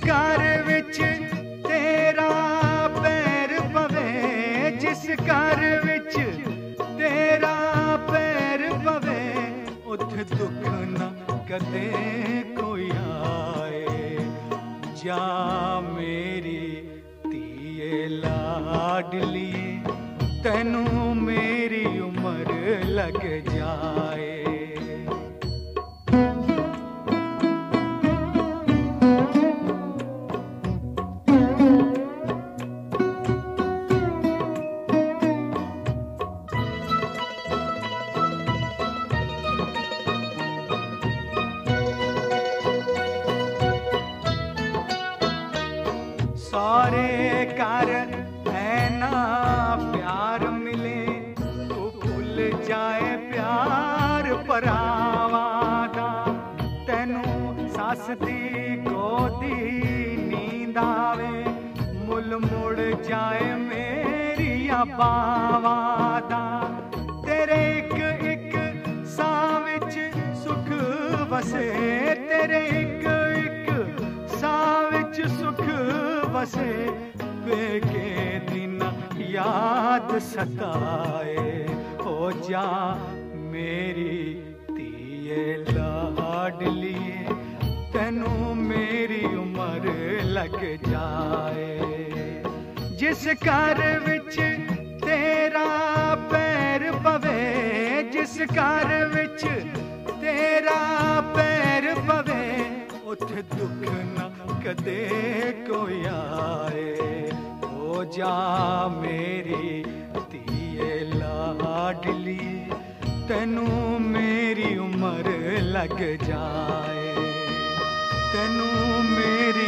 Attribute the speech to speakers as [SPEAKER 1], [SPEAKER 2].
[SPEAKER 1] घर विच तेरा पैर पवे, जिस घर विच तेरा पैर पवे, उथे दुख न कदे कोई आए। जा मेरी धीए लाडलिए, तैनू मेरी उम्र लग जाए। सारे घर है ना प्यार मिले, तू भूल जाए प्यार परावा दा। तैनू सस दी गोदी नींद आवे, मुल मुड़ जाए मेरिया बावा दा। तेरे एक एक साह विच सुख वसे, तेरे एक एक साह विच सुख वसे, वेके दिन याद सताए। हो जा मेरी धीए लाडलिए, तैनू मेरी उम्र लग जाए। जिस घर विच तेरा पैर पवे, जिस घर विच तेरा पैर पवे, उथे दुख न कदे कोई आए। हो जा मेरी धीए लाडली, तैनू मेरी उम्र लग जाए, तैनू मेरी